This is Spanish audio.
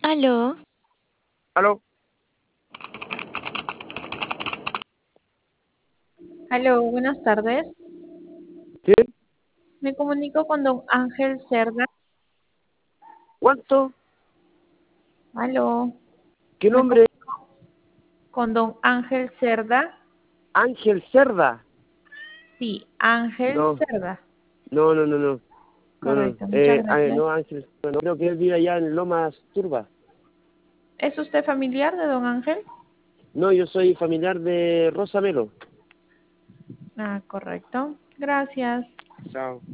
Aló, ¿Aló? Aló, buenas tardes. ¿Sí? Me comunico con don Ángel Cerda. ¿Cuánto? Aló, ¿Qué me nombre? comunico con don Ángel Cerda. Ángel Cerda. Sí, Ángel No, Cerda. no, no, no, no. No, no. Correcto, muchas gracias. No, Ángel. No, creo que él vive allá en Lomas Turba. ¿Es usted familiar de don Ángel? No, yo soy familiar de Rosa Melo. Ah, correcto. Gracias. Chao.